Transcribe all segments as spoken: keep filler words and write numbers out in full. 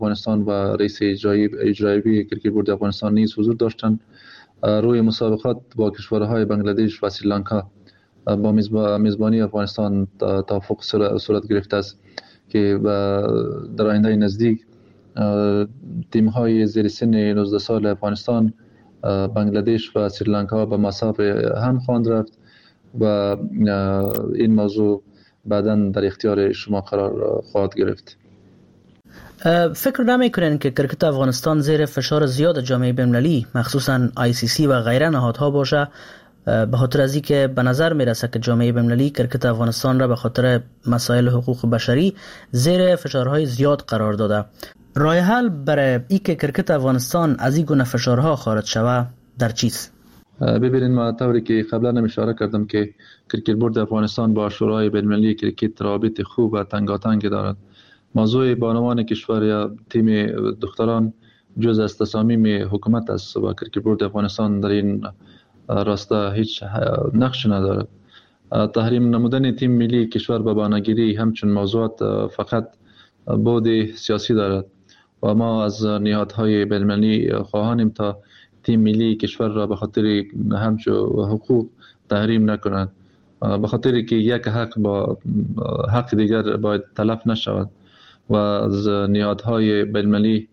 افغانستان و رئیس اجرایی اجرایی کرکت بورد افغانستان نیز حضور داشتند. روی مسابقات با کشورهای بنگلادش و سریلانکا با میزبانی افغانستان توافق صورت گرفته است که در آینده نزدیک تیم‌های زیر سن نوزده سال افغانستان، بنگلادش و سریلانکا به مسابقه هم خواهند رفت و این موضوع بعداً در اختیار شما قرار خواهد گرفت. فکر نمی‌کنین که کرکت افغانستان زیر فشار زیاد جامعه بین‌المللی مخصوصاً آی سی سی و غیره نهادها باشه، به خاطر از اینکه به نظر میرسه که جامعه بین‌المللی کرکت افغانستان را به خاطر مسائل حقوق بشری زیر فشارهای زیاد قرار داده. راه حل برای اینکه کرکت افغانستان از این گونه فشارها خارج شود در چیست؟ ببینید، ما طوری که قبلا اشاره کردم که کرکت بورد افغانستان با شورای بین‌المللی کرکت رابط خوب و تنگاتنگ دارد. موضوع بانوان کشور یا تیم دختران جز از تصامیم حکومت است و کرکت بورد افغانستان در این راستا هیچ نقش ندارد. تحریم نمودن تیم ملی کشور به بانگیری همچون موضوعات فقط بعد سیاسی دارد و ما از نهادهای بین‌المللی خواهانیم تا تیم ملی کشور را به خاطر همچون حقوق تحریم نکنند، به خاطر که یک حق با حق دیگر باید تلف نشود و از نهادهای بین‌المللی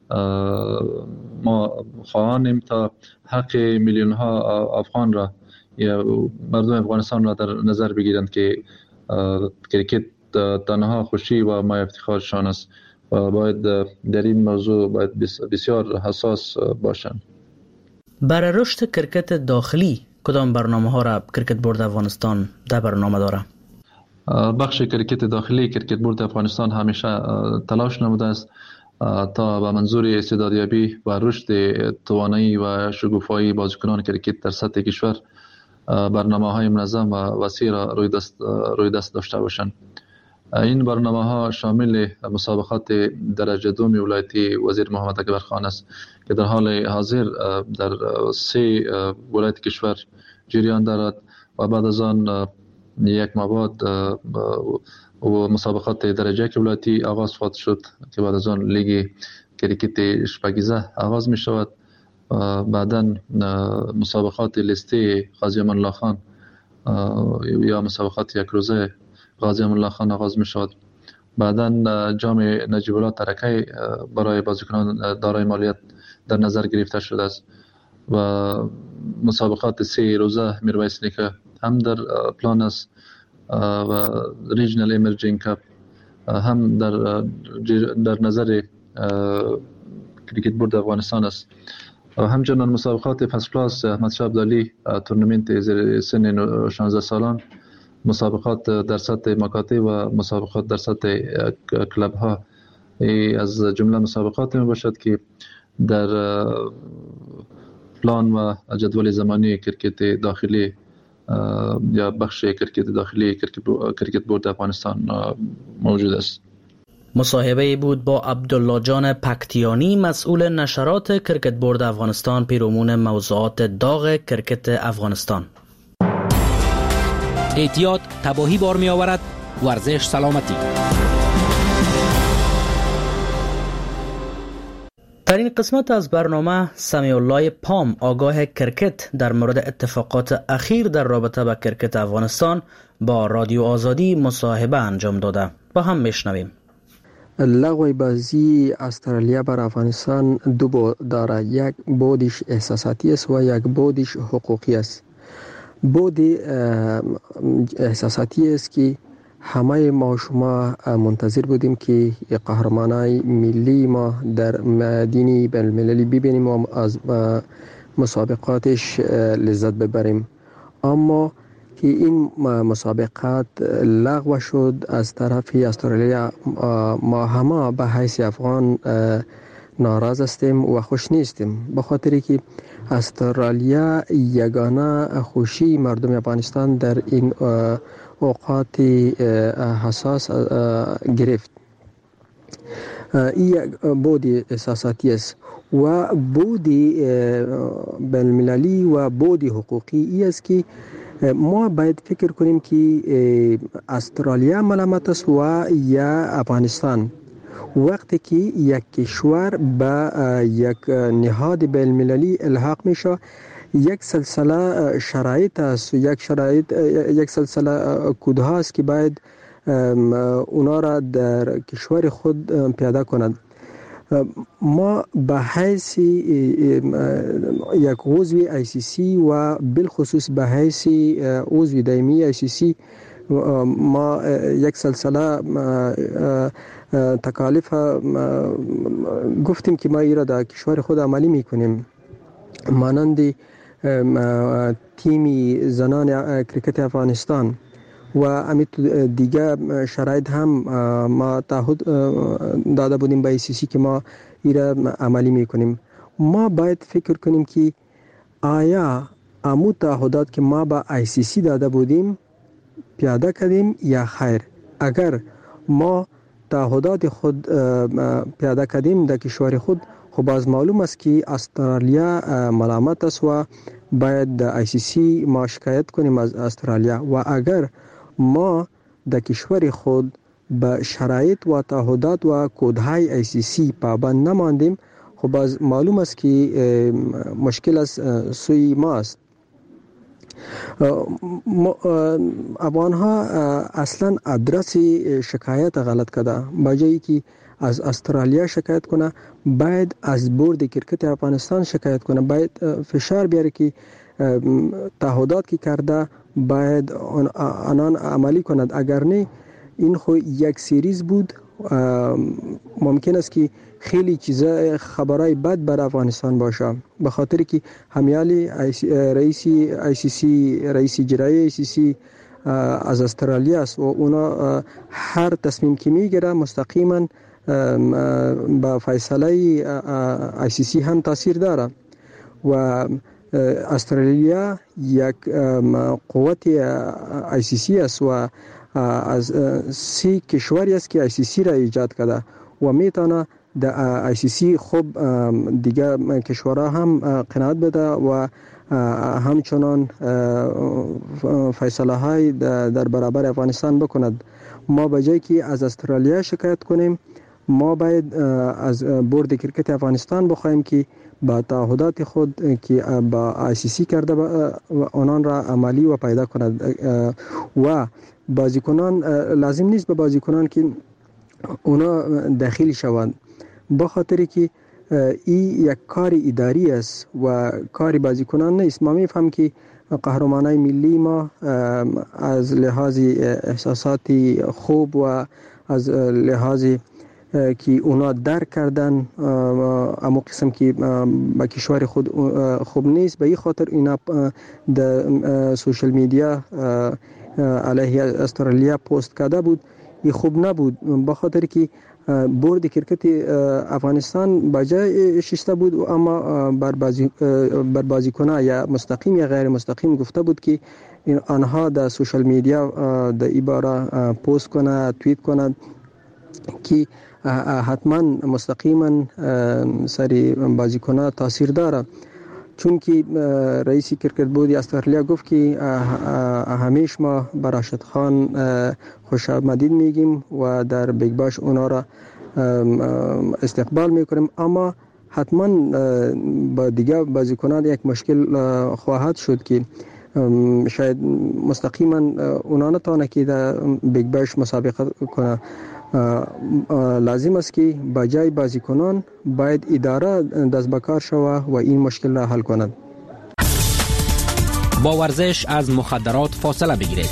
ما خواهانیم تا حق میلیون ها افغان را یا مردم افغانستان را در نظر بگیرند که کرکت تنها خوشی و ما افتخارشان است و باید در این موضوع باید بسیار حساس باشند. برای رشد کرکت داخلی کدام برنامه ها را کرکت بورد افغانستان در برنامه داره؟ بخش کرکت داخلی کرکت بورد افغانستان همیشه تلاش نموده است تا به منظور استعدادیابی و رشد توانایی و شکوفایی بازیکنان کرکت در سطح کشور برنامه‌های منظم و وسیع را روی دست روی دست داشته باشند. این برنامه‌ها شامل مسابقات درجه دوم ولایتی وزیر محمد اکبر خان است که در حال حاضر در سه ولایت کشور جریان دارد و بعد از آن یک ماه بعد و مسابقات درجه یک ولایتی آغاز خواهد شد که بعد از آن لیگ کرکت شپگیزه آغاز می شود. بعداً مسابقات لیستی قاضی امان الله خان یا مسابقات یک روزه قاضی امان الله خان آغاز می شود. بعداً جام نجیب الله ترکی برای بازیکنان دارای مالیت در نظر گرفته شده است و مسابقات سه روزه میرویس نیکه هم در پلان است و ریجنال ایمرجینگ کاپ هم در در نظر کرکت بورد افغانستان است. همچنین مسابقات فرست کلاس احمد شاه ابدالی تورنمنت زیر سن شانزده سالان، مسابقات در سطح مکاتب و مسابقات در سطح کلب ها از جمله مسابقات می باشد که در پلان و جدول زمانی کرکت داخلی یا بخش کرکت داخلی کرکت بورد افغانستان موجود است. مصاحبه بود با عبدالله جان پکتیانی، مسئول نشرات کرکت بورد افغانستان، پیرامون موضوعات داغ کرکت افغانستان. اعتیاد تباهی بار می آورد، ورزش سلامتی. در این قسمت از برنامه سمیع الله پام، آگاه کرکت، در مورد اتفاقات اخیر در رابطه با کرکت افغانستان با رادیو آزادی مصاحبه انجام داده. با هم میشنویم. لغو بازی استرالیا بر افغانستان دو بود دارد، یک بودش احساساتی است و یک بودش حقوقی است. بود احساساتی است که همه ما شما منتظر بودیم که قهرمانای ملی ما در مدینه بین المللی ببینیم و از مسابقاتش لذت ببریم، اما که این مسابقات لغو شد از طرف استرالیا. ما همه به حیث افغان ناراض هستیم و خوش نیستیم، به خاطر که استرالیا یگانه خوشی مردم افغانستان در این اوقات حساس گرفت. این یک بود احساساتی است و بود بین المللی و بود حقوقی ای است که ما باید فکر کنیم که استرالیا ملامت است و یا افغانستان. وقتی که یک کشور به یک نهاد بین المللی الحاق میشه، یک سلسله شرایط است، یک شرایط یک سلسله کودها است که باید اونا را در کشور خود پیاده کند. ما به حیث یک عضو آی سی سی و بالخصوص به حیث عضو دائمی آی سی سی ما یک سلسله تکالیف گفتیم که ما ایرا در کشور خود عملی میکنیم، مانند تیمی زنان کرکت افغانستان و امیت دیگه شرایط هم ما تعهد داده بودیم به آی سی سی که ما ایرا عملی میکنیم. ما باید فکر کنیم که آیا امو تعهدات که ما به آی سی سی داده بودیم پیاده کردیم یا خیر. اگر ما تعهدات خود پیاده کردیم در کشور خود، خب باز معلوم است که استرالیا ملامت است و باید در آی سی سی ما شکایت کنیم از استرالیا. و اگر ما در کشور خود به شرایط و تعهدات و کودهای آی سی سی پابند نماندیم، خب باز معلوم است که مشکل از سوی ما است. افغان ها اصلا ادرس شکایت غلط کرده، بجایی که از استرالیا شکایت کنه باید از بورد کرکت افغانستان شکایت کنه، باید فشار بیاره که تعهدات که کرده باید آنان عملی کند. اگر نه این خو یک سریز بود، ممکن است که خیلی چیزا خبرای بد بر افغانستان باشه، به خاطر که همیالی رئیس آی سی سی رئیس اجرایی آی سی سی از استرالیا است و اونا هر تصمیم که میگیره مستقیما با فیصله آی سی سی هم تاثیر داره. و استرالیا یک قوت آی سی سی است و از سی کشوری است که آی سی سی را ایجاد کرده و میتونه در آی سی سی خوب دیگه کشورها هم قناعت بده و همچنان فیصله های در برابر افغانستان بکند. ما بجای که از استرالیا شکایت کنیم، ما باید از بورد کرکت افغانستان بخوایم که با تعهدات خود که با آی سی سی کرده آنان را عملی و پیدا کند. و بازیکنان لازم نیست به بازیکنان که اونا داخل شوند، به خاطر که این یک کار اداری است و کار بازیکنان نیست. ما میفهم که قهرمانای ملی ما از لحاظ احساساتی خوب و از لحاظ که اونا درک کردن اما قسم که با کشور خود خوب نیست، به این خاطر اینا در سوشل میدیا علیه استرالیا پست کرده بود. این خوب نبود، به خاطر که بورد کرکت افغانستان بجای شسته بود اما بر بازی بر بازیکنان یا مستقیم یا غیر مستقیم گفته بود که آنها در سوشل میدیا در ایبارا پست کنه، توییت کنه که حتما مستقیما سری بازیکنان تاثیر داره. چون که رئیس کرکت بورد استرالیا گفت که همیشه ما به راشد خان خوش آمدید میگیم و در بیگ باش اونا را استقبال میکنیم، اما حتما با دیگه بازیکنان یک مشکل خواهد شد که شاید مستقیما اونا نتونه که در بیگ باش مسابقه کنه. لازم است که با جای بازیکنان باید اداره دست به کار شود و این مشکل را حل کند. با ورزش از مخدرات فاصله بگیرید.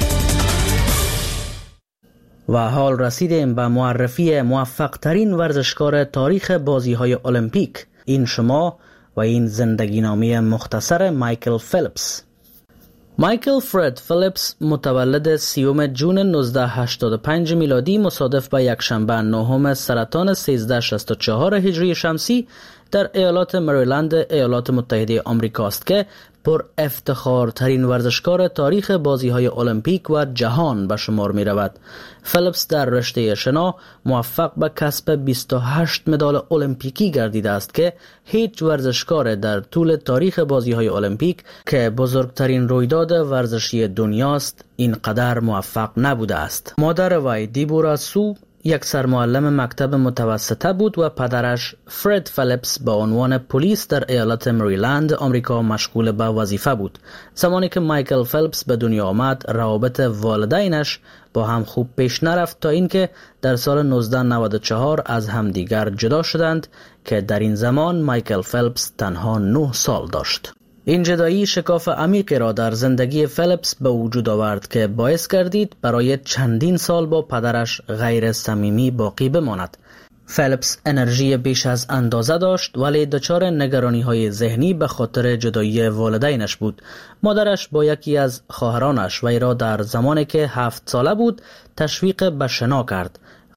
و حال رسیدیم به معرفی موفق ترین ورزشکار تاریخ بازی های المپیک. این شما و این زندگی نامه مختصر مایکل فیلیپس. مایکل فرد فیلیپس متولد سیوم جون نوزده هشتاد و پنج میلادی مصادف به یکشنبه نهم سرطان سیزده شصت و چهار هجری شمسی در ایالات مریلند ایالات متحده آمریکا است که پر افتخارترین ورزشکار تاریخ بازی‌های المپیک و جهان به شمار می رود. فیلیپس در رشته شنا موفق به کسب بیست و هشت مدال المپیکی گردیده است که هیچ ورزشکار در طول تاریخ بازی‌های المپیک که بزرگترین رویداد ورزشی دنیاست اینقدر موفق نبوده است. مادر وی دیبورا سو یک سرمعلم مکتب متوسطه بود و پدرش فرد فلیپس با عنوان پلیس در ایالت مریلند آمریکا مشغول به وظیفه بود. زمانی که مایکل فلیپس به دنیا آمد، روابط والدینش با هم خوب پیش نرفت تا اینکه در سال نوزده نود و چهار از همدیگر جدا شدند که در این زمان مایکل فلیپس تنها نه سال داشت. این جدایی شکاف عمیقی را در زندگی فلیپس به وجود آورد که باعث گردید برای چندین سال با پدرش غیر صمیمی باقی بماند. فلیپس انرژی بیش از اندازه داشت ولی دچار نگرانی‌های ذهنی به خاطر جدایی والدینش بود. مادرش با یکی از خواهرانش وی را در زمانی که هفت ساله بود تشویق به شنا کرد.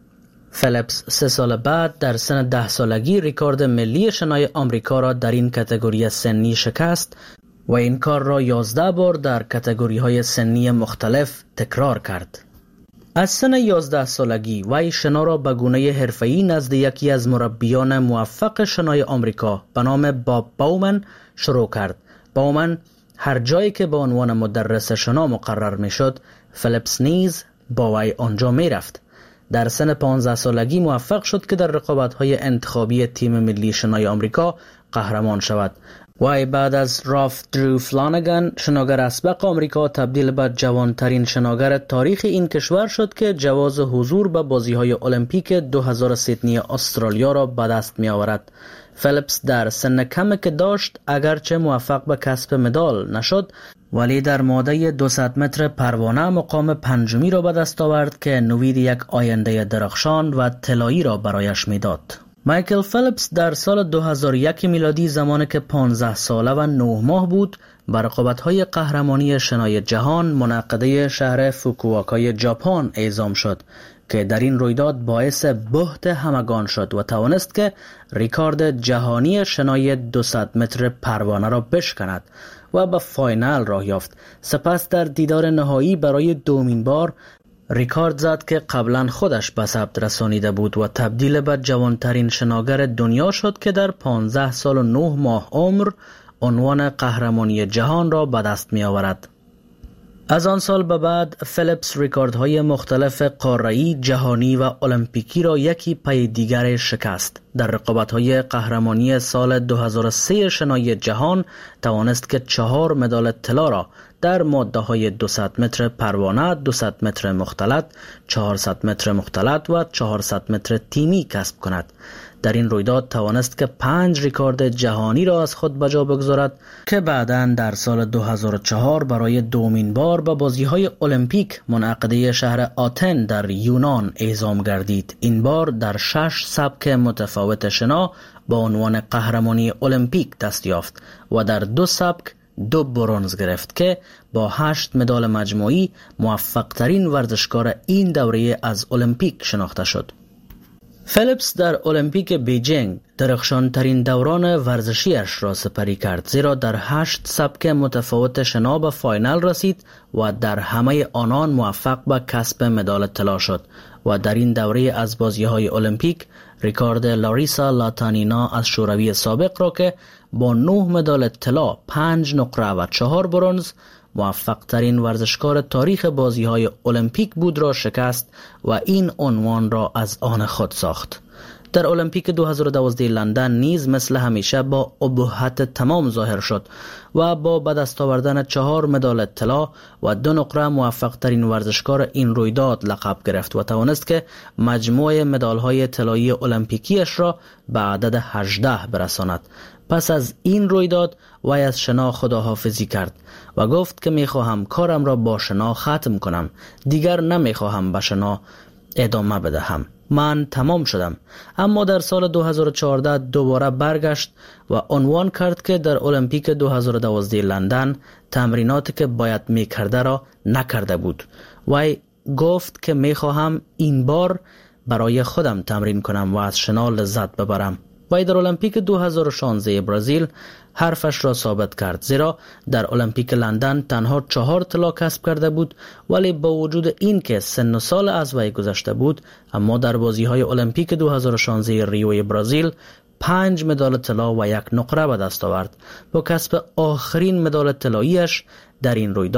فلیپس سه سال بعد در سن ده سالگی ریکورد ملی شنای آمریکا را در این کاتگوری سنی شکست و این کار را یازده بار در کاتگوری‌های سنی مختلف تکرار کرد. از سن یازده سالگی وی شنا را به گونه حرفه‌ای نزد یکی از مربیان موفق شنای آمریکا به نام باب باومن شروع کرد. باومن هر جایی که به عنوان مدرس شنا مقرر می‌شد، فلیپس نیز با وی آنجا می‌رفت. در سن پانزده سالگی موفق شد که در رقابت‌های انتخابی تیم ملی شنای آمریکا قهرمان شود. وی بعد از راف درو فلانگان شناگر اسبق آمریکا تبدیل به جوانترین شناگر تاریخ این کشور شد که جواز حضور به بازی‌های المپیک دو هزار سیدنی استرالیا را به دست می‌آورد. فلیپس در سن کمی که داشت اگرچه موفق به کسب مدال نشد ولی در ماده دویست متر پروانه مقام پنجمی را به دست آورد که نوید یک آینده درخشان و طلایی را برایش میداد. مایکل فلیپس در سال دو هزار و یک میلادی زمانی که پانزده ساله و نه ماه بود به رقابت‌های قهرمانی شنای جهان منعقده شهر فوکوواکای ژاپن اعزام شد که در این رویداد باعث بهت همگان شد و توانست که ریکورد جهانی شنای دویست متر پروانه را بشکند و به فاینال راه یافت. سپس در دیدار نهایی برای دومین بار ریکورد زد که قبلا خودش به ثبت رسانیده بود و تبدیل به جوانترین شناگر دنیا شد که در پانزده سال و نه ماه عمر عنوان قهرمانی جهان را به دست می آورد. از آن سال به بعد فلیپس ریکوردهای مختلف قاره‌ای، جهانی و المپیکی را یکی پی دیگر شکست. در رقابت‌های قهرمانی سال دو هزار و سه شنای جهان توانست که چهار مدال طلا را در ماده‌های دویست متر پروانه، دویست متر مختلط، چهارصد متر مختلط و چهارصد متر تیمی کسب کند. در این رویداد توانست که پنج ریکورد جهانی را از خود بجا بگذارد که بعداً در سال دو هزار و چهار برای دومین بار به بازی‌های المپیک منعقده شهر آتن در یونان اعزام گردید. این بار در شش سبک متفاوت شنا با عنوان قهرمانی المپیک دست یافت و در دو سبک دو برنز گرفت که با هشت مدال مجموعی موفق ترین ورزشکار این دوره از المپیک شناخته شد. فلیپس در المپیک بیجینگ درخشان ترین دوران ورزشیش را سپری کرد، زیرا در هشت سبک متفاوت شنا به فاینال رسید و در همه آنان موفق به کسب مدال طلا شد و در این دوره از بازی‌های المپیک ریکورد لاریسا لاتانینا از شوروی سابق را که با نه مدال طلا، پنج نقره و چهار برنز موفق ترین ورزشکار تاریخ بازی‌های المپیک بود را شکست و این عنوان را از آن خود ساخت. در المپیک دو هزار و دوازده لندن نیز مثل همیشه با ابهت تمام ظاهر شد و با به دست آوردن چهار مدال طلا و دو نقره موفق ترین ورزشکار این رویداد لقب گرفت و توانست که مجموع مدال‌های طلایی المپیکیش را به عدد هجده برساند. پس از این رویداد وی از شنا خداحافظی کرد و گفت که میخواهم کارم را با شنا ختم کنم، دیگر نمیخواهم به شنا ادامه بدهم، من تمام شدم. اما در سال دو هزار و چهارده دوباره برگشت و عنوان کرد که در المپیک دو هزار و دوازده لندن تمریناتی که باید میکرده را نکرده بود. وی گفت که میخواهم این بار برای خودم تمرین کنم و از شنا لذت ببرم. وی در المپیک دو هزار و شانزده برزیل حرفش را ثابت کرد، زیرا در المپیک لندن تنها چهار طلا کسب کرده بود، ولی با وجود این که سن و سال از وی گذشته بود، اما در بازی‌های المپیک دو هزار و شانزده ریو برزیل پنج مدال طلا و یک نقره به دست آورد. با کسب آخرین مدال طلاییش در این رویداد،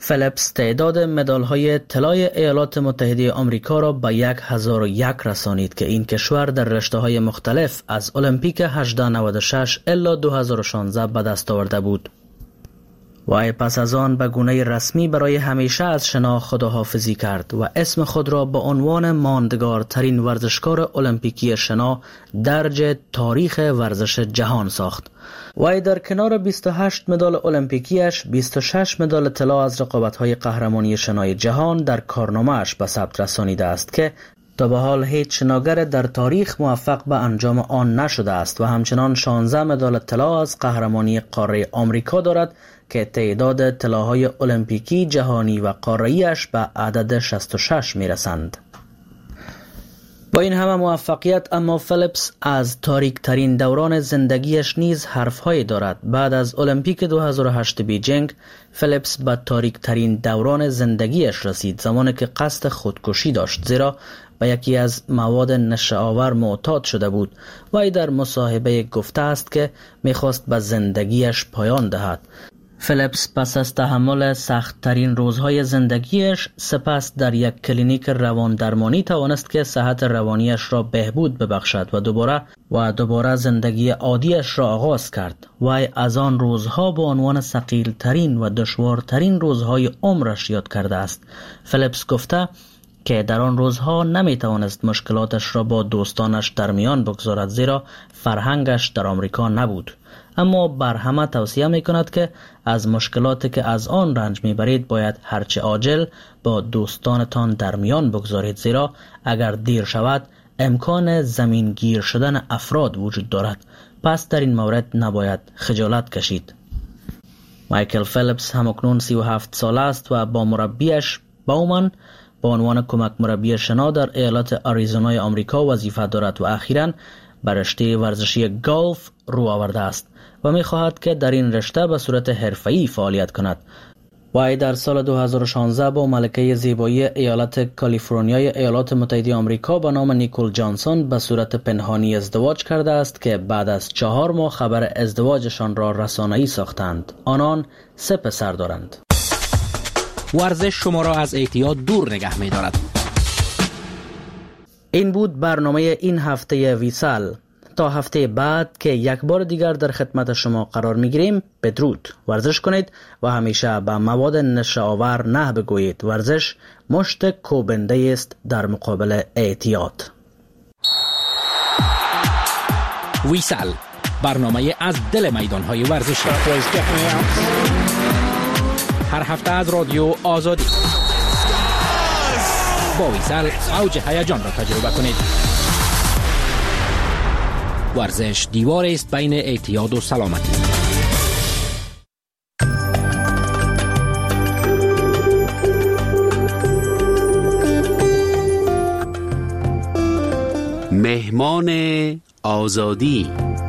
فلیپس تعداد مدال‌های طلای ایالات متحده آمریکا را به یک هزار و یک رسانید که این کشور در رشته‌های مختلف از المپیک هزار و نهصد و نود و شش الی دو هزار و شانزده به دست آورده بود. وی پس از آن به گونه رسمی برای همیشه از شنا خداحافظی کرد و اسم خود را به عنوان ماندگارترین ورزشکار المپیکی شنا درج تاریخ ورزش جهان ساخت. وی در کنار بیست و هشت مدال المپیکیش بیست و شش مدال طلا از رقابت‌های قهرمانی شنای جهان در کارنامه‌اش به ثبت رسانیده است که تا به حال هیچ شناگر در تاریخ موفق به انجام آن نشده است و همچنان شانزده مدال طلا از قهرمانی قاره آمریکا دارد که تعداد طلاهای المپیکی جهانی و قاره‌ایش به عدد شصت و شش میرسند. با این همه موفقیت اما فلیپس از تاریک ترین دوران زندگیش نیز حرفهایی دارد. بعد از المپیک دو هزار و هشت بیجینگ فلیپس به تاریک ترین دوران زندگیش رسید، زمانی که قصد خودکشی داشت، زیرا به یکی از مواد نشه‌آور معتاد شده بود. وی در مصاحبه گفته است که میخواست به زندگیش پایان دهد. فلیپس پس از تحمل سخت ترین روزهای زندگیش سپس در یک کلینیک روان درمانی توانست که صحت روانیش را بهبود ببخشد و دوباره و دوباره زندگی عادیش را آغاز کرد. وی از آن روزها به عنوان ثقیل ترین و دشوارترین روزهای عمرش یاد کرده است. فلیپس گفته که در آن روزها نمی توانست مشکلاتش را با دوستانش در میان بگذارد، زیرا فرهنگش در آمریکا نبود. اما بر همه توصیه می کند که از مشکلاتی که از آن رنج می برید باید هرچه عاجل با دوستانتان در میان بگذارید، زیرا اگر دیر شود امکان زمین گیر شدن افراد وجود دارد. پس در این مورد نباید خجالت کشید. مایکل فلیپس همکنون سی و هفت ساله است و با مربیش باومن با عنوان کمک مربی شنا در ایالت آریزونای آمریکا وظیفه دارد و اخیراً به رشته ورزشی گالف رو آورده است و می خواهد که در این رشته به صورت حرفه‌ای فعالیت کند. وی در سال دو هزار و شانزده با ملکه زیبایی ایالت کالیفرنیای ایالات متحده آمریکا به نام نیکول جانسون به صورت پنهانی ازدواج کرده است که بعد از چهار ماه خبر ازدواجشان را رسانه‌ای ساختند. آنان سه پسر دارند. ورزش شما را از اعتیاد دور نگه می دارد. این بود برنامه این هفته ویسال. تا هفته بعد که یک بار دیگر در خدمت شما قرار می گیریم، بدرود. ورزش کنید و همیشه به مواد نشه‌آور نه بگویید. ورزش مشت کوبنده است در مقابل اعتیاد. ویسال، برنامه از دل میدان‌های ورزشی. هر هفته از رادیو آزادی. با ویسال اوج هیجان را تجربه کنید. ورزش دیوار است بین اعتیاد و سلامتی. مهمان آزادی.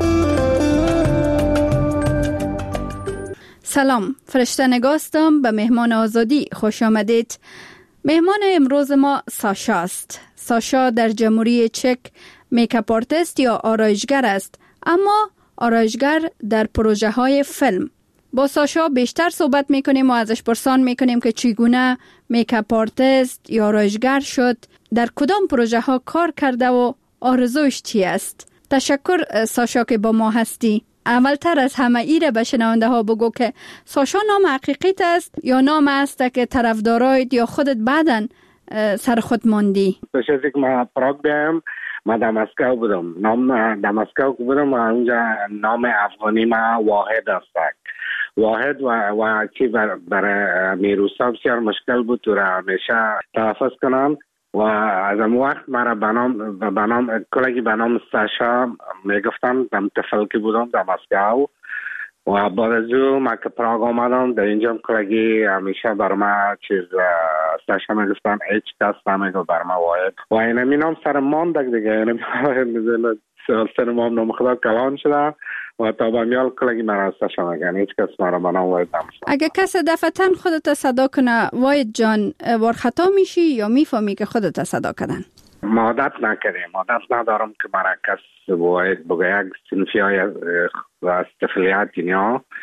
سلام، فرشته نگاستم به مهمان آزادی. خوش آمدید. مهمان امروز ما ساشا است. ساشا در جمهوری چک میکاپ آرتیست یا آرایشگر است، اما آرایشگر در پروژه های فیلم. با ساشا بیشتر صحبت میکنیم و ازش پرسان میکنیم که چگونه میکاپ آرتیست یا آرایشگر شد، در کدام پروژه ها کار کرده و آرزوش چی است. تشکر ساشا که با ما هستی. اولتر از همه ایره به شنونده ها بگو که ساشا نام حقیقیت است یا نام است که طرفدارایت یا خودت بعدن سر خود ماندی؟ ساشا که ما پراگ بیم، ما در مسکو بودم. نام در مسکو بودم و اونجا نام افغانی ما واحد است. واحد و و چی بر برای میروسا بسیار مشکل بود تو را همیشه تلفظ کنم و از اون وقت مرا به نام به نام کلگی به نام ساشا میگفتم. دم طفل بودم در مسکو و بعد از اون ما که پراگ آمدم در اینجا کلگی همیشه بر ما چیز ساشا میگفتن، هیچ کس نمیگفت بر ما واحد و این می نام سر ماندک دیگه. این سر مام نام خدا کلان شده و تا به میال کلگی مرا ساشا میگن، هیچ کس مرا به نام واحد نمیشن. اگه کس دفعتاً خودت صدا کنه واحد جان، ورخطا میشی یا میفهمی که خودت صدا کردن؟ عادت نکردیم، عادت ندارم که مرا کس واحد بگه. یک سنفی های از طفلیت اینا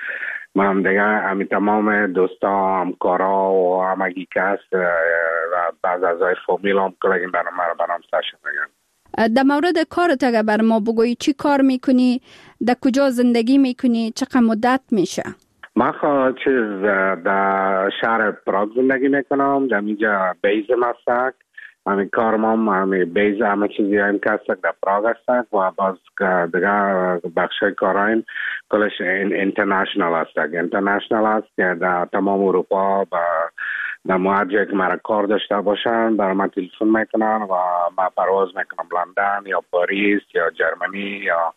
ما هم دیگه همی تمام دوستا همکارا و همگی کس و بعض ازای فامیل هم کلگیم برام مرا برام ساشا میگن. در مورد کارت اگر بر ما بگویی چی کار میکنی، در کجا زندگی میکنی، چقدر مدت میشه؟ من خواهد چیز در شهر پراگ زندگی میکنم، در اینجا بیزم هستک. همین کارم هم همین بیز همه چیزی هم که هستک در پراگ هستک و باز دیگه بخشای کارایم کلش اینترنشنال هستک. اینترنشنال هست که در تمام اروپا و در محجه که مرا کار داشته باشن برای من تلفن میکنن و من پرواز میکنم لندن یا پاریس یا جرمنی یا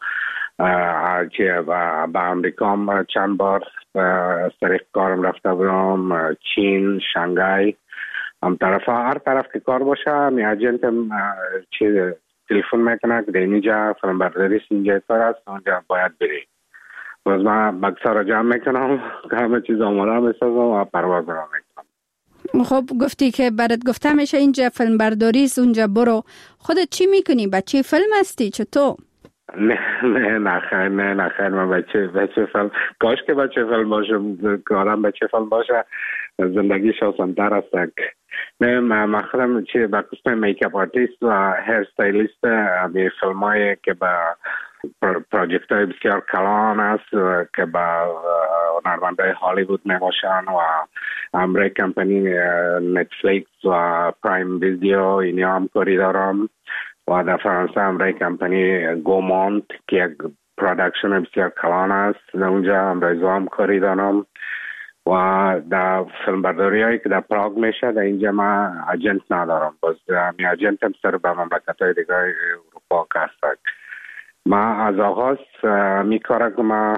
که و به امریکا هم چند بار از طریق کارم رفته بودم، چین، شانگهای، هم طرف هر طرف که کار باشه می اجنت هم چه تلفن میکنه که در اینجا فیلم برداری اینجا کار است اونجا باید بری. باز من بکسا را جمع میکنم که همه چیز آماده میسازم و پرواز را میکنم. خب گفتی که برات گفته میشه اینجا فیلم برداری است اونجا برو. خودت چی میکنی؟ بچه فیلم هستی چطور؟ نه نه نه خیر نه نه خیر من بچه بچه فیلم کاش که بچه فیلم باشم کارم بچه فیلم باشه زندگیش آسان‌تر است. نه من خودم چه به قسم میکاپ آرتیست و هیر استایلیست همین فیلمایی که با پروژکت های بسیار کلان است که با هنرمندای هالیوود میباشن و امری کمپانی نتفلیکس و پرایم ویدیو اینی هم کاری دارم و در فرانسه امری کمپانی گومونت که یک پرودکشن بسیار کلان است در اونجا امری هم کاری دارم و در فیلم برداری هایی که در پراگ میشه در اینجا من اجنت ندارم. باز می اجنت هم سر به مملکت های دیگه اروپا که هستک. ما از آغاز می کاره که ما,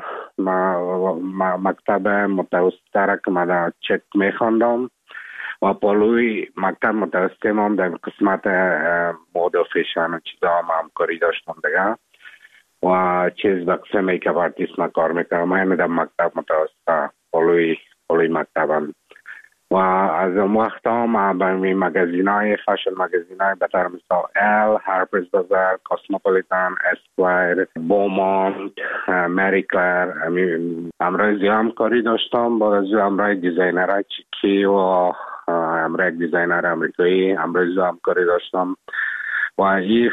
ما مکتب متوسطه که ما در چک می خواندم و پالوی مکتب متوسطه ما هم در قسمت مود و فیشن و چیزا هم همکاری داشتم دیگه و چیز به قسم میکاپ آرتیست ما کار میکنم. من در مکتب متوسطه پالوی پالوی مکتبم و از اون وقت هم به مگزین های فشن مگزین های بطور مثال ال، هارپرز بازار، کاسموپولیتان، اسکوایر، بومونت، مری کلر امرای زیام کاری داشتم. بعد از امرای دیزاینر های چیکی و امرای دیزاینر امریکایی امرای زیام کاری داشتم و این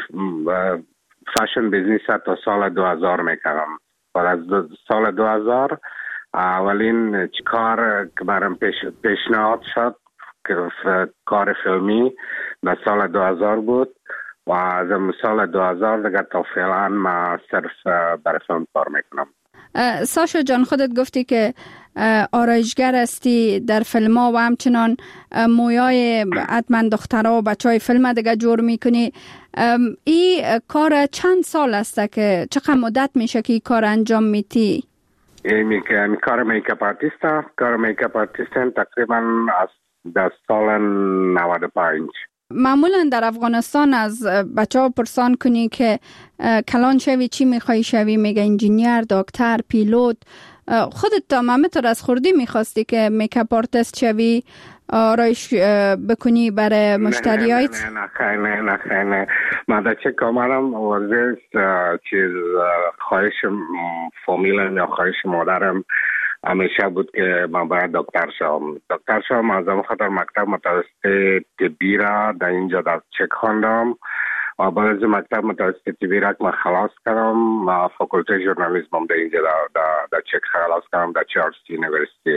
فشن بیزنس تا سال دو هزار میکردم. بعد از سال دو هزار اولین کار که برام پیش پیشنهاد شد که کار فیلمی در سال دو هزار بود و از سال دو هزار دیگه تا فعلا ما صرف برای فیلم کار میکنم. ساشا جان خودت گفتی که آرایشگر هستی در فیلم ها و همچنان مویای حتما دخترها و بچه های فیلم دیگه جور میکنی. این کار چند سال است که چقدر مدت میشه که این کار انجام میتی؟ این کار میکاپ آرتیست است. کار میکاپ آرتیست تقریبا از در سال نود و پنج. معمولا در افغانستان از بچه ها پرسان کنی که کلان شوی چی میخوایی شوی؟ میگه انجینیر، دکتر، پیلوت. خودت تا همینطور از خوردی میخواستی که میکاپ آرتیست شوی، آرایش بکنی برای مشتریایت؟ نه نه نه نه نه نه نه من در چه کامرم ورزش چیز خواهش فامیلم یا خواهش مادرم همیشه بود که من باید دکتر شم. دکتر شم از اون خاطر مکتب متوسط طبی را در اینجا در چک خواندم و بعد از مکتب متوسط طبی را که من خلاص کردم و فاکولته ژورنالیسم در اینجا در, در, در چک خلاص کردم در چارلز یونیورسیتی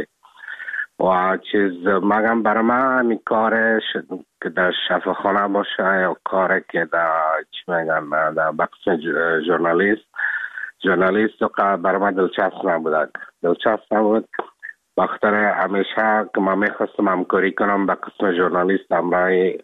و چیز مگم برای من این کارش که در شفاخانه باشه یا کاری که در چی میگن در بخش ژورنالیست ژورنالیست که برای من دلچسب نبود دلچسب نبود بخاطر همیشه که من میخواستم همکاری کنم به قسم ژورنالیست امرای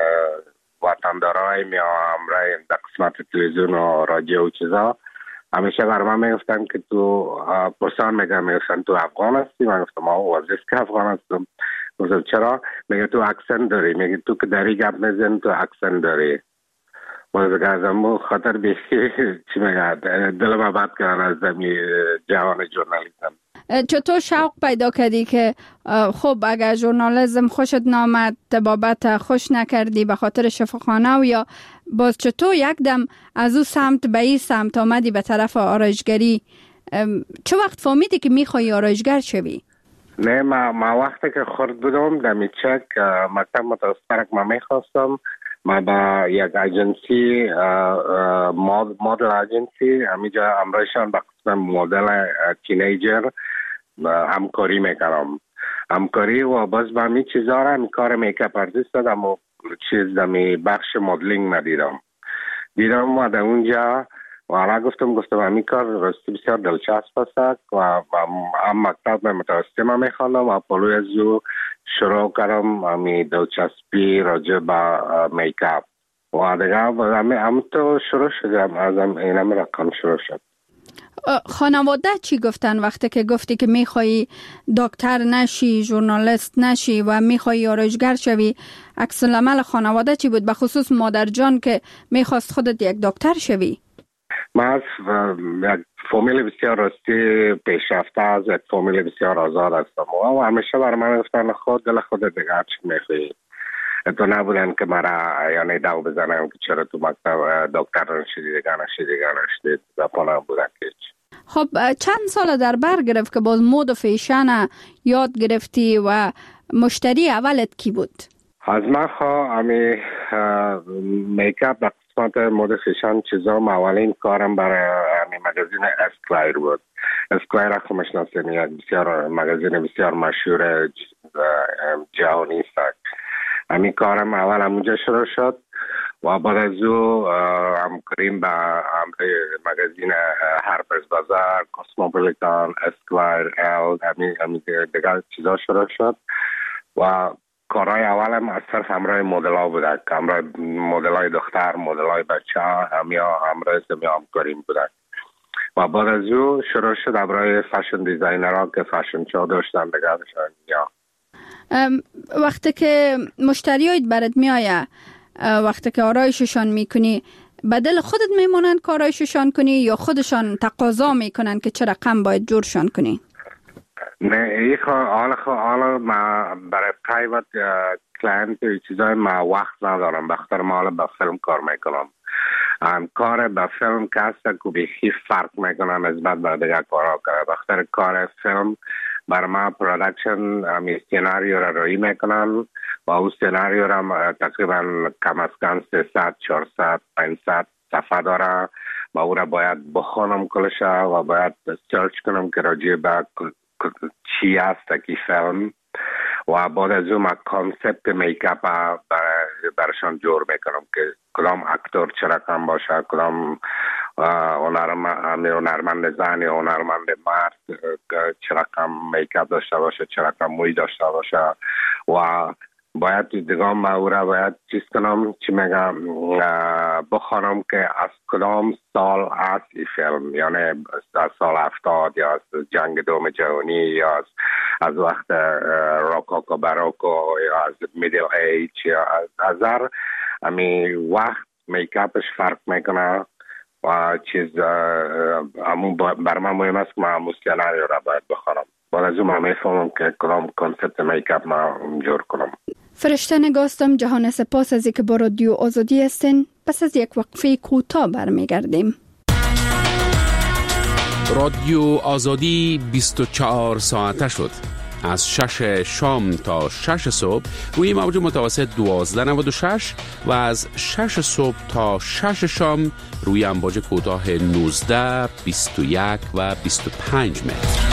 وطندارای یا امرای در قسمت تلویزیون و رادیو و چیزا همیشه برای من میگفتن که تو پرسان میگم میگفتن تو افغان هستی؟ من گفتم ما واضح که افغان هستم. گفتم چرا؟ میگه تو اکسنت داری. میگه تو که داری گپ میزنی تو اکسنت داری. باید که از امو خاطر بیشی چی میگه دل ما بد کردن از دمی جوان جورنالیزم. چطور شوق پیدا کردی که خب اگر ژورنالیسم خوشت نامد بابت خوش نکردی به خاطر شفاخانه و یا باز چطور یک دم از او سمت به این سمت آمدی به طرف آرایشگری چه وقت فهمیدی که میخوای آرایشگر شوی؟ نه ما, ما وقتی که خورد بودم در میچک مکتب متوسط ما میخواستم. ما با یک اجنسی مدل اجنسی همیجا امرایشان به قسم مدل تینیجر همکاری میکردم. همکاری و باز با می چیزا را می کار میکاپ آرتیست دادم و چیز دمی بخش مدلینگ ندیدم دیدم و در اونجا و حالا گفتم گفتم همی کار راستی بسیار دلچسب است و هم مکتب متوسطه ما میخواندم و پلوی از او شروع کردم همی دلچسبی راجع با میکاپ و دیگه هم تو شروع شدم از این هم رقم شروع شد. خانواده چی گفتن وقتی که گفتی که میخوایی دکتر نشی، ژورنالیست نشی و میخوایی آرایشگر شوی؟ عکس العمل خانواده چی بود؟ به خصوص مادر جان که میخواست خودت یک دکتر شوی. ما از یک فامیل بسیار راستی پیشرفته از یک فامیل بسیار آزاد هستم و همیشه برای من گفتن خود دل خودت دیگه هر چی میخوایی. تو نبودن که مرا یعنی دو بزنم که چرا تو مکتب دکتر نشدی دیگه نشدی دیگه نشدی و پانم بودن که خب چند سال در بر گرفت که باز مود و فیشن یاد گرفتی و مشتری اولت کی بود؟ از من خواه امی میکاپ به قسمت مود فیشن چیزا اولین کارم برای امی مگزین اسکوایر بود. اسکوایر اخو مشناسیم یک بسیار مگزین بسیار مشهور جهانی است. همین کارم اول همونجا شروع شد و بعد از او همکاریم با مگزین هارپرز بازار، کاسموپولیتان، اسکوایر، ال همین همین دیگر چیزا شروع شد و کارهای اولم از صرف همراه مدل ها بوده که همراه مدل های دختر، مدل های بچه ها همراه سمی همکاریم بوده و بعد از او شروع شد همراه فشن دیزاینر ها که فشن شو داشتن دیگر داشتن یا وقتی که مشتریایت برات میآیه، وقتی که آرایششان میکنی، بدل خودت میمونن که آرایششان کنی یا خودشان تقاضا میکنن که چه رقم باید جورشان کنی؟ نه ایخو حالا خو حالا ما برای قیمت کلاینت چیزای ما وقت ندارم. بخاطر ما حالا با فیلم کار میکنم. کار با فیلم کاستا کو بیخی فرق میکنن از بعد با دیگه کارا کرد. بخاطر کار فیلم بر ما پرودکشن همی سیناریو را روی میکنن و او سیناریو را تقریبا کم از کم سیصد، چهارصد، پانصد صفحه داره و او را باید بخونم کلش و باید سرچ کنم که راجع به چی است که فیلم و بعد از اون کانسپت میکاپ برشان جور میکنم که کدام اکتور چه رقم باشه، کدام هنرمند زن یا هنرمند مرد چه رقم میکاپ داشته باشه، چه رقم موی داشته باشه و باید دیگام او را باید چیز کنم چی میگم بخوانم که از کدام سال است این فیلم، یعنی از سال هفتاد یا از جنگ دوم جهانی یا از, از وقت روکوکو باروکو یا از میدل ایج یا از هزار امی وقت میکاپش فرق میکنه و چیز همون بر من مهم است که من همون سیناریو را باید بخوانم. بعد از اون من میفهمم که کدام کنسپت میکاپ ما جور کنم. فرشته نگاستم، جهان سپاس از اینکه با رادیو آزادی هستین. پس از یک وقفه کوتاه برمیگردیم. رادیو آزادی بیست و چهار ساعته شد. از شش شام تا شش صبح روی موج متوسط دوازده نود و شش و از شش صبح تا شش شام روی امواج کوتاه نوزده، بیست و یک و بیست و پنج متر.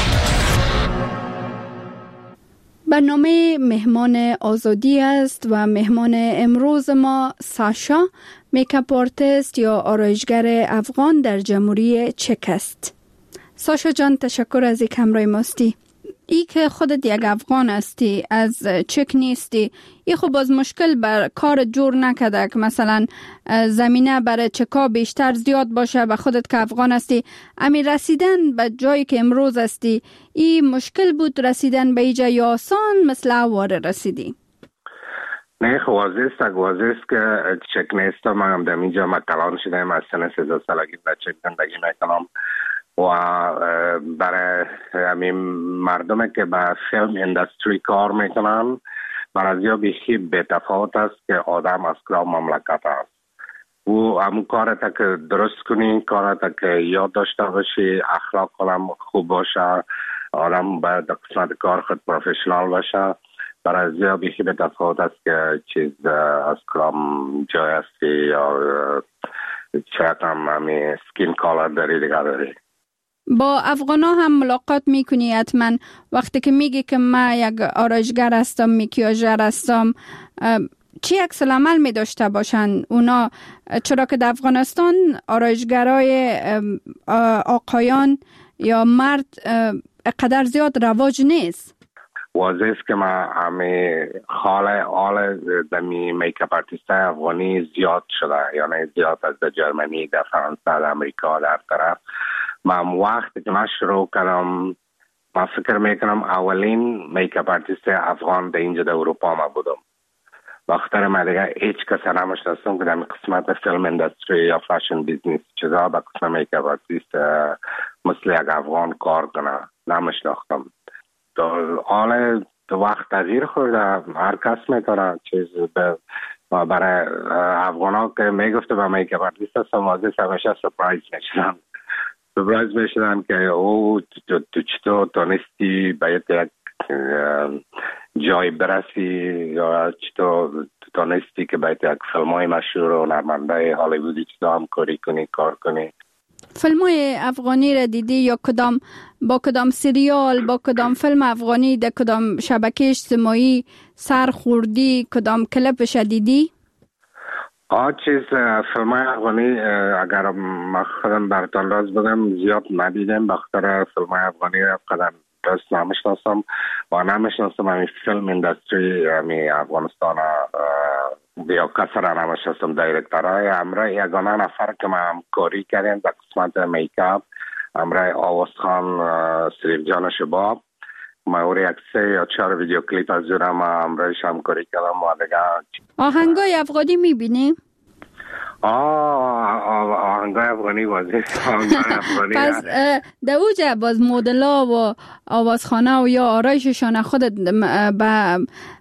برنامه مهمان آزادی است و مهمان امروز ما ساشا، میکاپ آرتیست یا آرایشگر افغان در جمهوری چک است. ساشا جان، تشکر از اینکه همراه ماستی. ای که خودت یک افغان هستی، از چک نیستی، ای خب باز مشکل بر کار جور نکده که مثلا زمینه برای چکا بیشتر زیاد باشه و خودت که افغان هستی امی رسیدن به جایی که امروز هستی ای مشکل بود رسیدن به ایجا یا آسان مثل اواره رسیدی؟ نه خب واضح است واضح است که چک نیستم. من هم در اینجا مکلان شدم، از سن سیزده سالگی در چک زندگی میکنم و برای همین مردم که با فیلم اندستری کار میکنن برای ازیا بیخی به تفاوت است که آدم از کدام مملکت است. و همون کارت که درست کنی، کارت که یاد داشته باشی، اخلاق هم خوب باشه، آدم باید قسمت کار خود پروفشنال باشه. برای زیاد بیخی به تفاوت است که چیز از کلام جای هستی یا چاید هم همی سکین کالر داری دیگه داری. با افغان ها هم ملاقات میکنی حتما. وقتی که میگی که من یک آرایشگر هستم، میکیاژر هستم، چی عکس العمل می داشته باشن اونا؟ چرا که در افغانستان آرایشگرای آقایان یا مرد قدر زیاد رواج نیست. واضح است که ما همه خال آل دمی میکاپ آرتیست افغانی زیاد شده، یعنی زیاد از در جرمنی، در فرانسه، در امریکا، در طرف. من وقتی که من شروع کردم، من فکر میکنم اولین میکاپ آرتیست افغان در اینجا در اروپا ما بودم. وقتی من دیگه هیچ کس نمیشناختم که در قسمت فیلم اندستری یا فشن بیزنس چیزا با قسمت میکاپ آرتیست مثل یک افغان کار کنه نمیشناختم. تو حال وقت تغییر خورده، هر کس میتونه چیز به برای افغان ها که میگفته به میکاپ آرتیست هستم، واضح همیشه سپرایز میشدن سپرایز میشدن که او تو چطور تونستی باید یک جای برسی یا چطور تونستی که باید یک فیلم های مشهور و نرمنده هالیوودی چطور هم کاری کنی، کار کنی. فیلم های افغانی را دیدی یا کدام با کدام سریال، با کدام فیلم افغانی در کدام شبکه اجتماعی سر خوردی، کدام کلیپش دیدی؟ آه چیز فیلم های افغانی اگر من خودم براتون راز بگم زیاد ندیدم، بخاطر فیلم های افغانی را قدر درست نمیشناسم و نمیشناسم همی فیلم اندستری همی افغانستان یا کسی را نمیشناسم. دایرکترهای امرای یگانه نفر که ما همکاری کردیم در قسمت میکاپ امرای آواز خان سریف جان شباب، ما اوری یک سه یا چهار ویدیو کلیپ از جورا ما امرایش همکاری کردم و دیگه. آهنگای افغانی میبینی؟ آه آهنگای افغانی واضح پس در اوجه باز مدلا و آوازخانه و یا آرایششان خودت با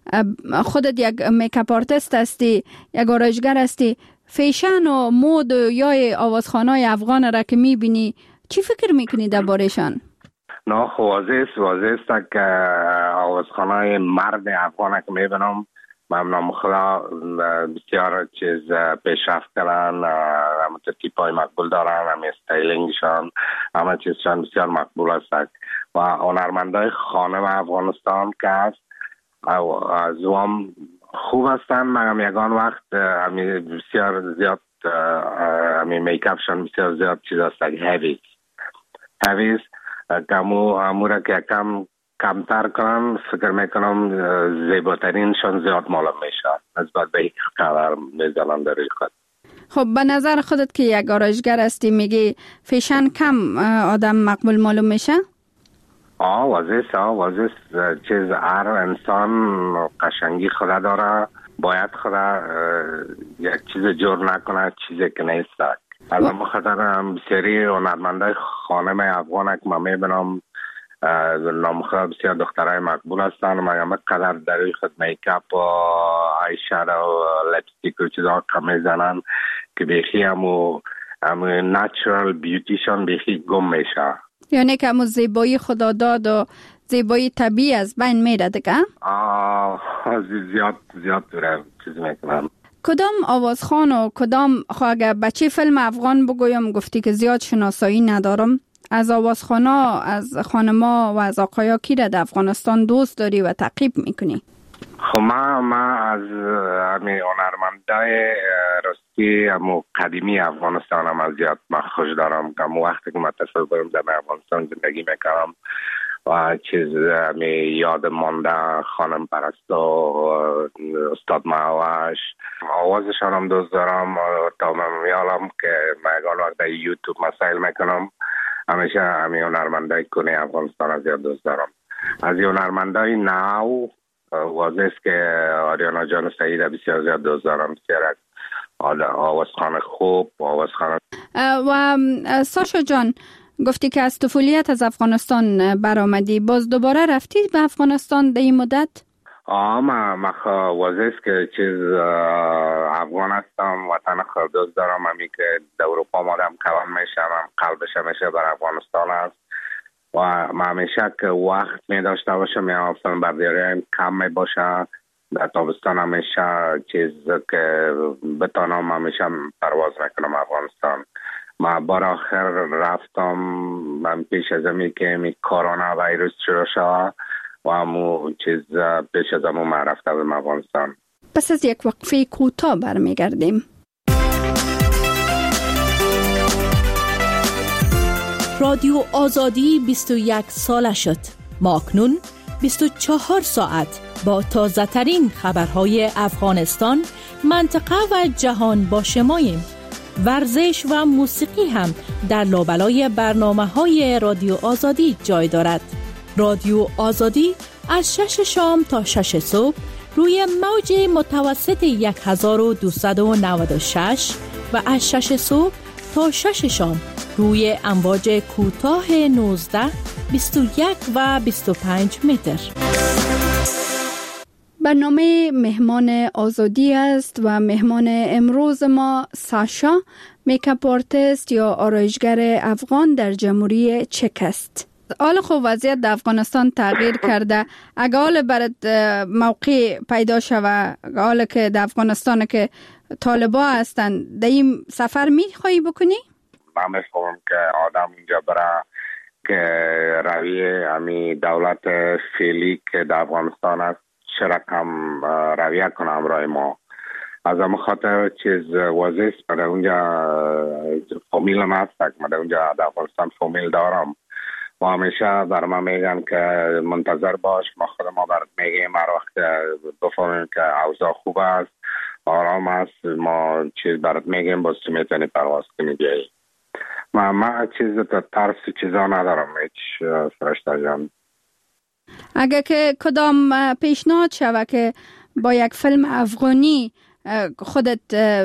خودت یک میکاپ آرتیست هستی، یک آرایشگر هستی، فیشن و مود یا آوازخانه افغان را که میبینی چی فکر میکنی در بارشان؟ نه واضح است واضح است که آوازخانه مرد افغان که میبینم ممنون خدا بسیار چیز پیشرفت کردن، همه تیپای مقبول دارن، همه استایلینگشان همه چیزشان بسیار مقبول است و هنرمندای خانه و افغانستان که هست از هم خوب هستن، مگم یگان وقت همه بسیار زیاد همه میکاپشان بسیار زیاد چیز هست هیویز هیویز که همو را که کم کمتر کنم فکر میکنم زیباترینشان زیاد معلوم میشه نسبت به یک قدر میزنم در خود. خب به نظر خودت که یک آرایشگر هستی میگی فیشن کم آدم مقبول معلوم میشه؟ آه واضح آه واضح چیز هر انسان قشنگی خدا داره، باید خدا یک چیز جور نکنه چیزی که نیست. از اما خاطر هم بسیاری هنرمندای خانم افغان که من میبینم نام خدا بسیار دخترای مقبول هستن، مگم قدر در خود میکاپ و آی شادو و لپستیک و چیزا کم میزنن که بیخی همو همو نچرال بیوتیشان بیخی گم میشه، یعنی که همو زیبایی خدا داد و زیبایی طبیعی از بین میره دیگه؟ آه زیاد زیاد دوره چیز میکنم. کدام آوازخان و کدام اگر بچه فیلم افغان بگویم گفتی که زیاد شناسایی ندارم، از آوازخانا از خانما و از آقایا کی را در افغانستان دوست داری و تعقیب میکنی؟ خب ما ما از همین هنرمندای راستی همو قدیمی افغانستان هم از زیاد من خوش دارم که همو وقتی که متصل برم در افغانستان زندگی میکنم و چیز همین یاد مانده خانم پرستو، استاد معواش، آوازشان هم دوست دارم تا من میالم که مگان وقت در یوتیوب مسائل میکنم همیشه همین هنرمندای کنه افغانستان از زیاد دوست دارم. از هنرمندای نو واضح است که آریانا جان سعید بسیار زیاد دوست دارم، بسیار آوازخان خوب آوازخان. و ساشا جان گفتی که از طفولیت از افغانستان برآمدی، باز دوباره رفتی به افغانستان در این مدت؟ آما مخ وزیست که چیز افغان هستم، وطن خود دوست دارم. همی که در اروپا مادم کلان میشم، قلبش همیشه بر افغانستان است و ما همیشه که وقت می داشته باشم یا فیلم برداری کم می باشه در تابستان همیشه چیز که بتانم همیشه پرواز میکنم افغانستان. ما بار آخر رفتم من پیش از امی که می کرونا ویروس شروع شد و همو چیز پیش از همو ما رفته بودم افغانستان. پس از یک وقفه کوتاه برمیگردیم. رادیو آزادی بیست و یک ساله شد. ما اکنون بیست و چهار ساعت با تازه ترین خبرهای افغانستان، منطقه و جهان با شماییم. ورزش و موسیقی هم در لابلای برنامه های رادیو آزادی جای دارد. رادیو آزادی از شش شام تا شش صبح روی موج متوسط صد و دویست و نود و شش و از شش صبح تا شش شام روی امواج کوتاه نوزده، بیست و یک و بیست و پنج متر. برنامه مهمان آزادی است و مهمان امروز ما ساشا، میکاپ آرتیست یا آرایشگر افغان در جمهوری چک است. حال خب وضعیت در افغانستان تغییر کرده. اگه حال برات موقع پیدا شوه، حال که در افغانستان که طالبا هستن، در این سفر میخوایی بکنی؟ من میخوام که آدم اینجا برای که رویه امی دولت فعلی که در افغانستان است چه رقم رویه کنم رای ما. از همه خاطر چیز وزیست من در اونجا فامیل هم هستک، من در اونجا در افغانستان فامیل دارم و همیشه بر ما میگن که منتظر باش. ما خود ما برات میگیم هر وقت بفهمیم که اوضاع خوب است، آرام است، ما چیز برات میگیم باز تو میتونی پرواز کنی جایی. ما ما چیز تا ترس چیزا ندارم هیچ فرشته جان. اگه که کدام پیشنهاد شوه که با یک فیلم افغانی خودت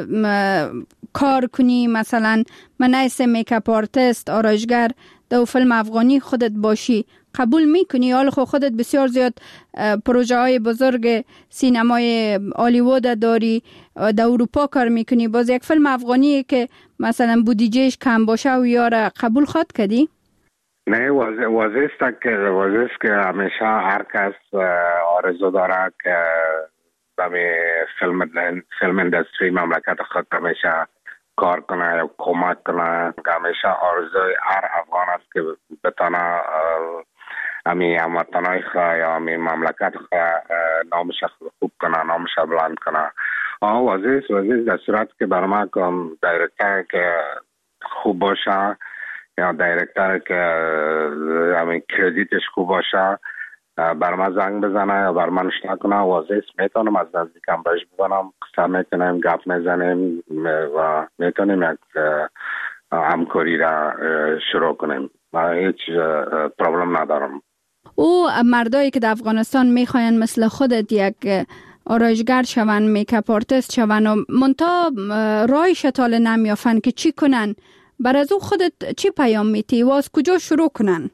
کار کنی، مثلا من ایسه میکاپ آرتیست آرایشگر در فیلم افغانی خودت باشی، قبول میکنی؟ حال خود خودت بسیار زیاد پروژه های بزرگ سینمای هالیوود داری، در اروپا کار میکنی، باز یک فیلم افغانی که مثلا بودجهش کم باشه و یاره قبول خواد کردی؟ نه وزیست که وزیست که همیشه هر کس آرزو داره که به فیلم فیلم اندستری مملکت خود همیشه کار کنه یا کمک کنه. همیشه آرزوی هر افغان است که بتانه امی هموطنای خواه یا امی مملکت خواه نامش خوب کنه، نامش بلند کنه. آه وزیست وزیست در صورت که برما کم دایرکتر که خوب باشه یا دایرکتر که همین کردیتش خوب باشه بر من زنگ بزنه یا بر من اشتراک کنه. وزیست میتونم از نزدیکم بهش بزنم، قصه میکنیم، گپ میزنیم و میتونیم یک همکاری را شروع کنیم. من هیچ پرابلم ندارم. او مردایی که در افغانستان میخواین مثل خودت یک آرایشگر شون، میکاپ آرتیست شون و منتها رای شتال نمیافن که چی کنن، بر از او خودت چی پیام میتی و از کجا شروع کنن؟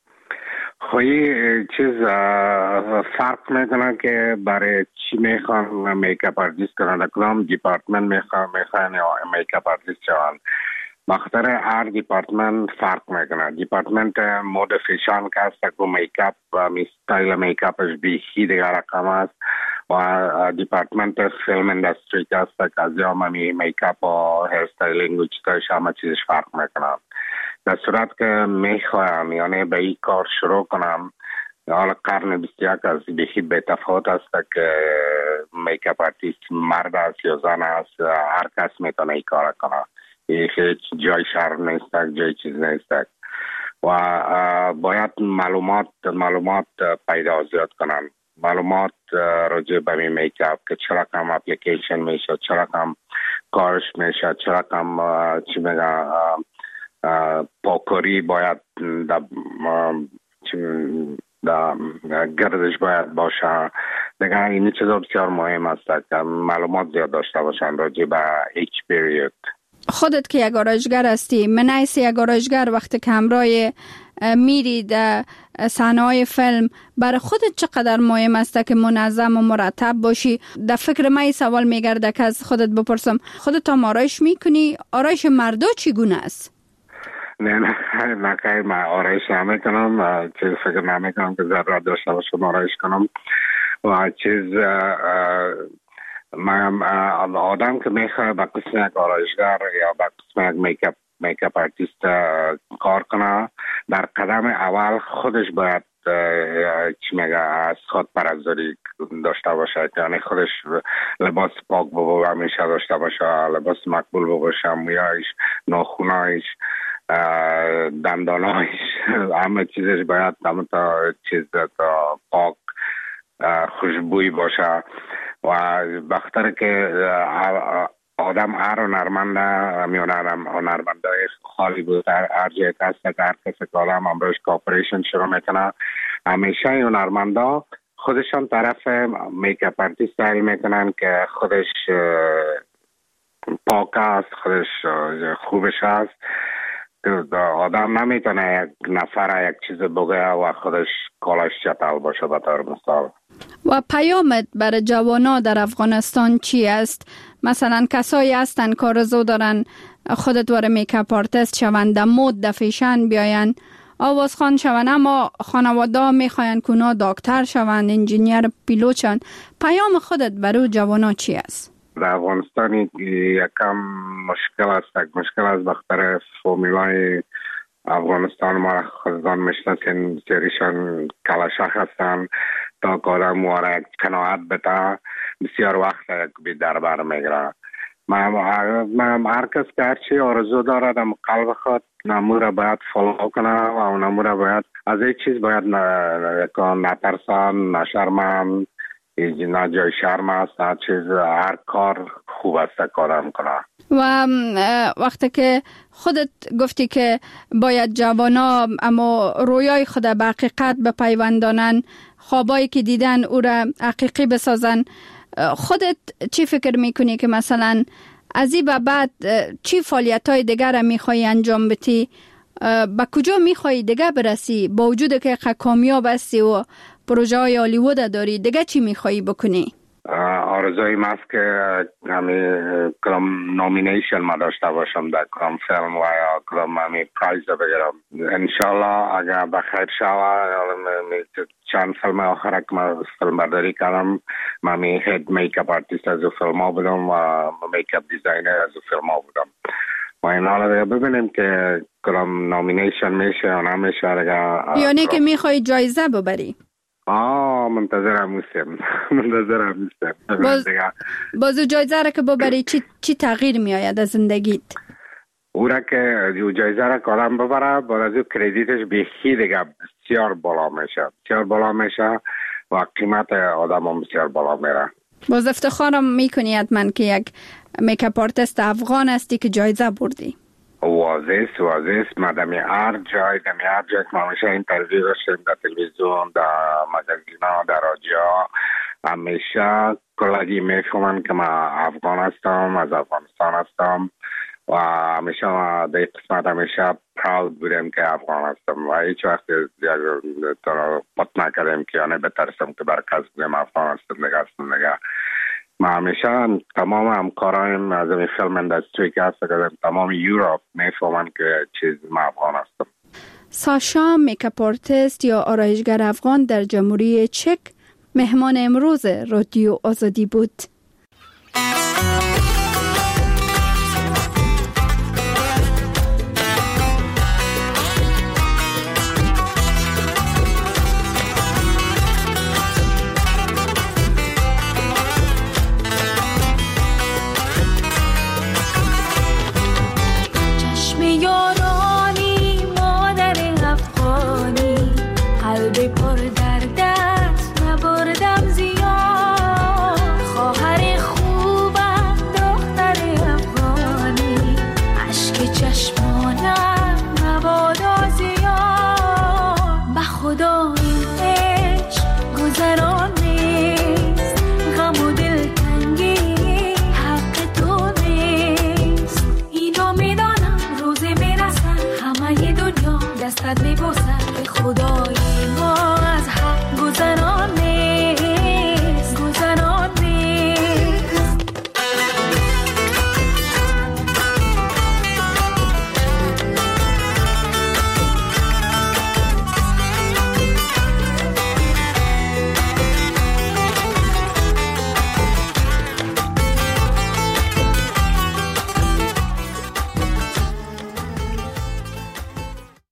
خواهی چیز فرق میکنه که برای چی میخوان میکاپ آرتیست کنن، کدام دیپارتمنت میخوان میخوان یا میکاپ آرتیست شون. بخاطر هر دیپارتمنت فرق میکنه. دیپارتمنت مود فیشان که هست که میکاپ و ستایل میکاپش بیخی دیگر رقم است و دیپارتمنت فیلم اندستری که هست که از یا میکاپ و هیر ستایلینگ و چیزش همه چیزش فرق میکنه. در صورت که میخوایم یعنی به این کار شروع کنم، حالا قرن بیست و یک از بیخی به تفاوت است که میکاپ آرتیست مرد است یا زن است، هر کس میتونه این کار کنه. هیچ جای شر نیست، جای چیز نیست و باید معلومات معلومات پیدا زیاد کنن. معلومات راجع به می میکاپ که چرا کم اپلیکیشن میشه، چرا کم کارش میشه، چرا کم چی میگه پاکاری باید دا دا گردش باید باشه. دیگه این چیزا بسیار مهم است که معلومات زیاد داشته باشن راجع به ایچ پیریود. خودت که یک آرایشگر هستی، من ایسی یک آرایشگر وقتی که همراه میری در صحنه‌های فیلم، برای خودت چقدر مهم است که منظم و مرتب باشی؟ در فکر من سوال میگرده که از خودت بپرسم، خودت هم آرایش میکنی؟ آرایش مردا چگونه است؟ نه نه نه که من آرایش نمیکنم، چیز فکر نمیکنم که ضرورت داشته باشم آرایش کنم و چیز من آدم که میخواد با قسم یک آرایشگر یا با قسم یک میکاپ میکاپ آرتیست کار کنه، در قدم اول خودش باید چی میگه از خود پرهیزگاری داشته باشه، یعنی خودش لباس پاک ببو همیشه داشته باشه، لباس مقبول بباشه، مویایش، ناخونایش، دندانایش، همه چیزش باید همه تا چیز تا پاک خوشبوی باشه و بختر که آدم هر هنرمنده همیون هنرمنده خالی بود هر جای هست که هر کسی که آدم امروز کاپریشن شروع میکنه، همیشه این هنرمنده خودشان طرف میکاپ آرتیست تایید میکنن که خودش پاک است، خودش خوبش است. آدم نمیتونه یک نفر یک چیز بگه و خودش کالش چطل باشه به طور مثال. و پیامت برای جوانا در افغانستان چی است؟ مثلا کسایی هستن که آرزو دارن خودت واره میکاپ آرتیست شوند، در مود در فیشن بیاین، آوازخوان شوند، اما خانواده میخواین که اونا دکتر شوند، انجینیر، پیلوت شوند. پیام خودت برای جوانا چی است؟ در افغانستان یکم مشکل است، یک مشکل است بخاطر فامیلای افغانستان ما خودتان میشناسین، سریشان کلاشخ هستن تا که آدم واره یک قناعت بده بسیار وقت یک بی دربر میگره. من هر کس که هرچی آرزو داره در قلب خود نمو را باید فالو کنه و نمو را باید از این چیز باید نترسن، نشرمن، نه جای شرم است، نه چیز، هر کار خوب است کارم کنه. و وقتی که خودت گفتی که باید جوانا اما رویای خود به حقیقت بپیوندانن، خوابایی که دیدن او را حقیقی بسازن، خودت چی فکر میکنی که مثلا از این به بعد چی فعالیت های دیگر را میخوایی انجام بدی؟ با کجا میخوایی دیگه برسی؟ با وجود که کامیاب هستی و پروژه های هالیوود داری، دیگه چی میخوایی بکنی؟ آرزوی ماست که همین کلام نامینیشن ما داشته باشم در کلام فیلم و یا کلام همین پرایز بگیرم. انشالله اگر بخیر شود چند فیلم آخر که ما فیلم برداری کردم، من می هید میکاپ آرتیست از او فیلم ها بودم و میکاپ دیزاینر از او فیلم ها بودم و این حالا دیگه ببینیم که کلام نامینیشن میشه یا نمیشه دیگه. یعنی که میخوایی جایزه ببری؟ آه منتظرم میستم منتظرم میستم باز بازو جایزه را که ببری چی, چی تغییر میآید از زندگیت؟ او را که جایزه را که آدم ببره باید از کردیتش بیخی دیگه بسیار بالا میشه بسیار بالا میشه و قیمت آدم هم بسیار بالا میره. باز افتخارم میکنی حتما که یک میکاپ آرتیست افغان هستی که جایزه بردی. واضح واضح مدام هر جای دمی هر جای که ما میشه اینترویو داشتیم در تلویزیون، در مگزینا، در رادیو، همیشه کلاگی میفهمن که ما افغان هستم، از افغانستان هستم و همیشه ما در قسمت همیشه پراود بودیم که افغان هستم و هیچ وقت تا پت نکردیم که یعنی بترسم که برکز بودیم افغان هستم نگه هستم نگه. ما همیشه تمام همکارایم از این فیلم اندستری که هست کردیم تمام یوروپ میفهمن که چیز ما افغان هستم. ساشا میکاپ آرتیست یا آرایشگر افغان در جمهوری چک مهمان امروز رادیو آزادی بود. پر در دست نبردم زیاد، خواهر دستت میبوسم که خدای ما